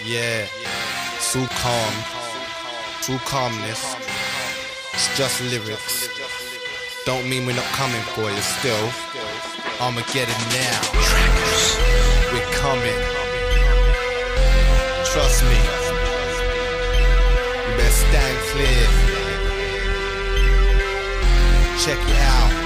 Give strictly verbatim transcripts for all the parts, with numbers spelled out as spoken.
Yeah, it's all calm, it's all calmness, it's just lyrics. Don't mean we're not coming for you still. I'ma get it now. We're coming. Trust me. You better stand clear. Check it out.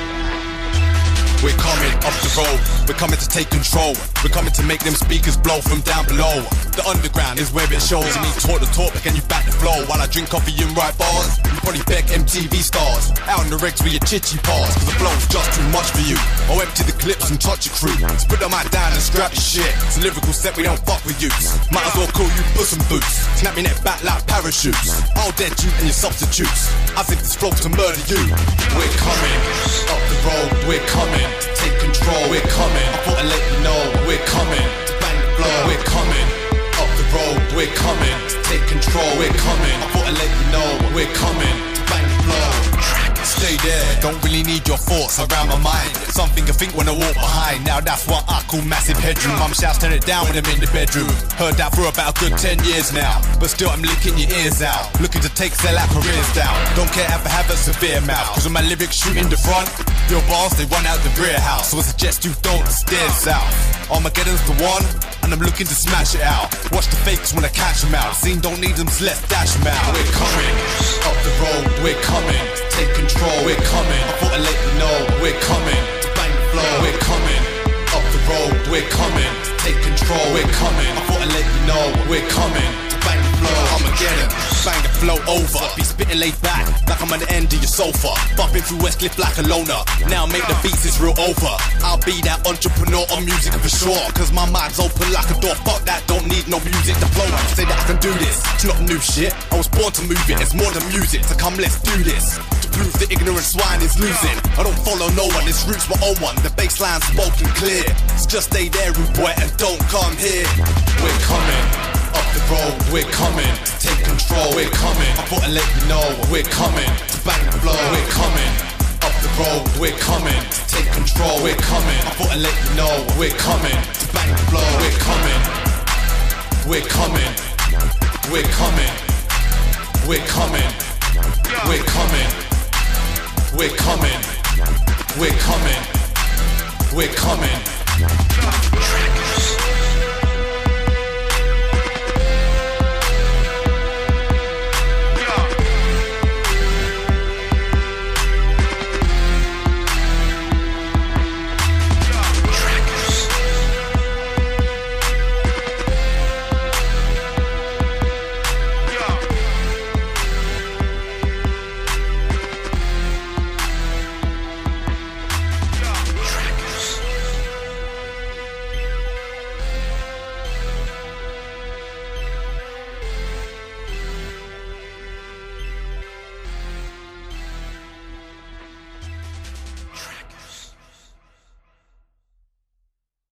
We're coming off the road, we're coming to take control. We're coming to make them speakers blow from down below. The underground is where it shows. You need talk the talk, but can you back the flow? While I drink coffee and write bars, you probably beg M T V stars out in the regs with your chitchy paws, cause the flow's just too much for you. I'll empty the clips and touch your crew. Split the mic down and scrap your shit. It's a lyrical set, we don't fuck with you. Might as well call you Puss in Boots. Snap me neck back like parachutes. I'll dead you and your substitutes. I think this flow to murder you. We're coming up the road, we're coming to take control, we're coming. I thought I'd let you know, we're coming to bang the floor, we're coming. Up the road, we're coming to take control, we're coming. I thought I'd let you know, we're coming to bang the floor. Stay there, don't really need your thoughts around my mind. Something I think when I walk behind. Now that's what I call massive headroom. Mum shouts turn it down when I'm in the bedroom. Heard that for about a good ten years now, but still I'm licking your ears out. Looking to take sell out careers down. Don't care if I have a severe mouth, cause when my lyrics shoot in the front, your bars they run out the rear house. So I suggest you don't stare south. Armageddon's the one, and I'm looking to smash it out. Watch the fakes when I catch them out. Scene don't need them, so let's dash them out. We're coming up the road, we're coming to take control, we're coming. I thought I'd let you know, we're coming to bang the floor, we're coming up the road, we're coming to take control, we're coming. I thought I'd let you know, we're coming to bang the floor. I'ma get it, bang the flow over. Be spitting laid back, like I'm on the end of your sofa. Bumping through Westcliff like a loner. Now make the beats, it's real over. I'll be that entrepreneur on music for sure, cause my mind's open like a door. Fuck that, don't need no music to flow. Say that I can do this, it's not new shit. I was born to move it, it's more than music. So come, let's do this. To prove the ignorant swine is losing. I don't follow no one, this route's my own one. The bassline's spoken clear. It's just stay there, rude boy, and don't come here. We're coming up the road, we're coming to take control, we're coming. I thought I'd let you know, we're coming to bang the floor, we're coming up the road, we're coming to take control, we're coming. I thought I'd let you know, we're coming to bang the floor, we're coming. We're coming, we're coming, we're coming, we're coming, we're coming, we're coming, we're coming.